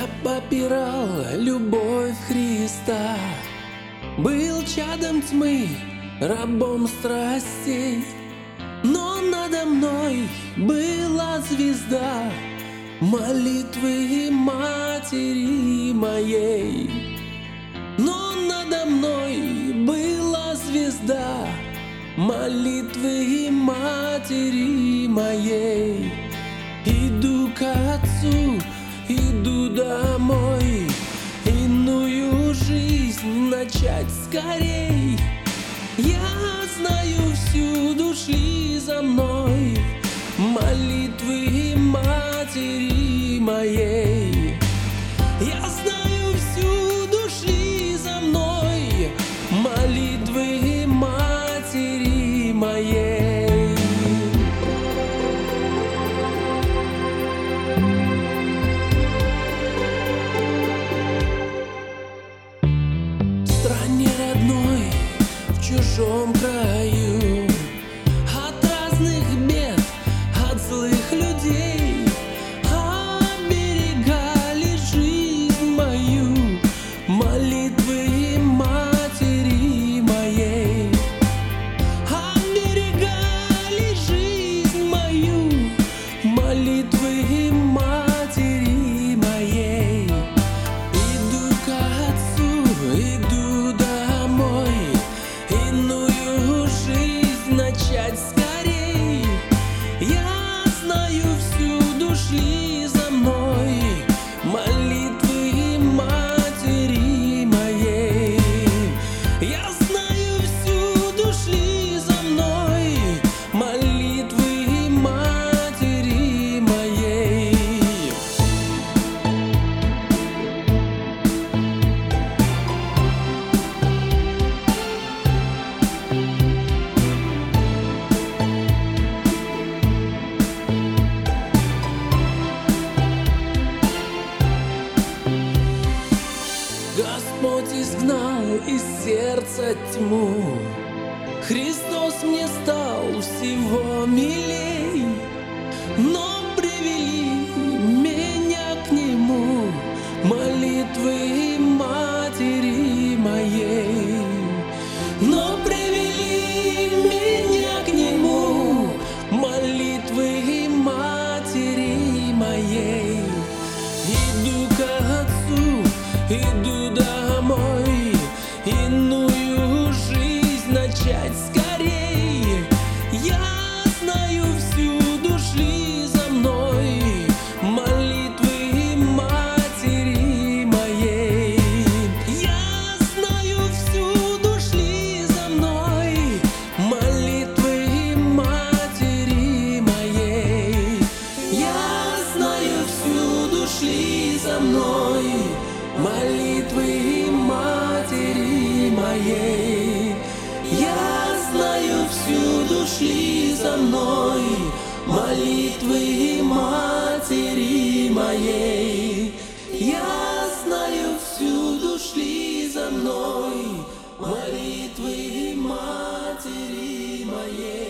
попирал любовь Христа, был чадом тьмы, рабом страстей, но надо мной была звезда молитвы матери моей. Но надо мной была звезда молитвы матери моей. Иду к Отцу, иду домой, иную жизнь начать скорей. Я знаю, всюду шли за мной молитвы матери моей. Я знаю, всюду шли за мной молитвы матери моей. В стране родной, в чужом краю, от разных бед, от злых людей оберегали жизнь мою молитвы матери моей. Оберегали жизнь мою молитвы матери моей. Иду к Отцу, иду домой, иную жизнь начать скорей. Я знаю, всюду шли за мной молитвы матери моей. Я знаю, всюду шли за мной молитвы матери моей. Господь изгнал из сердца тьму, Христос мне стал всего милей, но привели меня к Нему молитвы матери моей. Но привели меня к Нему молитвы матери моей. Иду к Отцу, иду домой, иную жизнь начать скорей. Я знаю, всюду шли за мной молитвы матери моей. Я знаю, всюду шли за мной молитвы матери моей. Я знаю, всюду шли за мной молитвы матери моей. Я знаю, всюду шли за мной молитвы матери моей. Я знаю, всюду шли за мной молитвы матери моей.